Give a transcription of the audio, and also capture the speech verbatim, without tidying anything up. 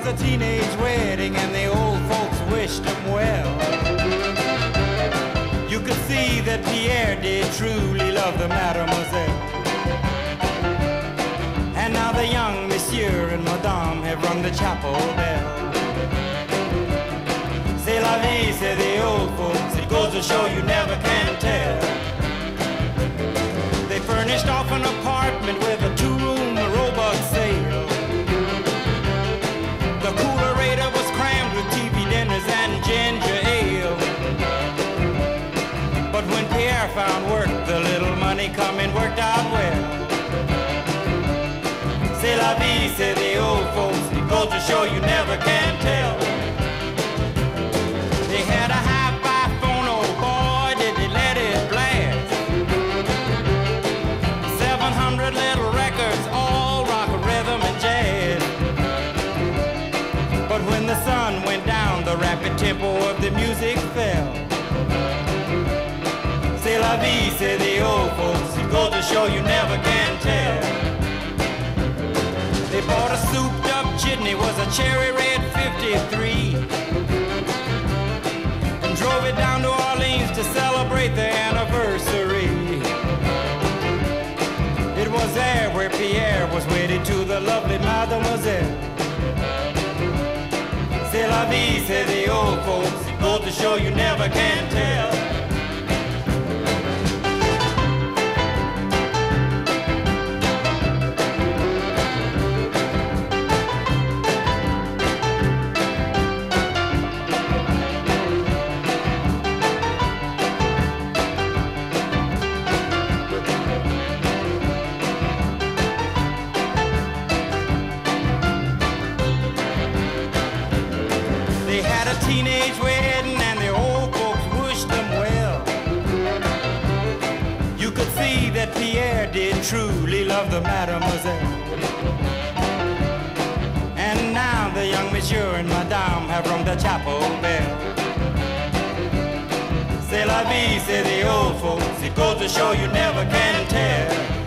was a teenage wedding and the old folks wished them well. You could see that Pierre did truly love the mademoiselle. And now the young monsieur and madame have rung the chapel bell. C'est la vie, say the old folks, it goes to show you never can tell. They furnished off an apartment with a two-room robot sale. The coolerator was crammed with T V dinners and ginger ale. But when Pierre found work, the little money coming worked out well. C'est la vie, say the old folks, it goes to show you never can tell. They had a hi-fi phone, oh boy, did they let it blast. Seven hundred little records, all rock, rhythm, and jazz. But when the sun went down, the rapid tempo of the music fell. C'est la vie, say the old folks, it goes to show you never can tell. They bought a souped-up jitney, was a cherry red fifty-three, and drove it down to Orleans to celebrate their anniversary. It was there where Pierre was wedded to the lovely mademoiselle. C'est la vie, say the old folks, it goes to show you never can tell. Teenage wedding and the old folks wished them well. You could see that Pierre did truly love the mademoiselle. And now the young monsieur and madame have rung the chapel bell. C'est la vie, say the old folks, it goes to show you never can tell.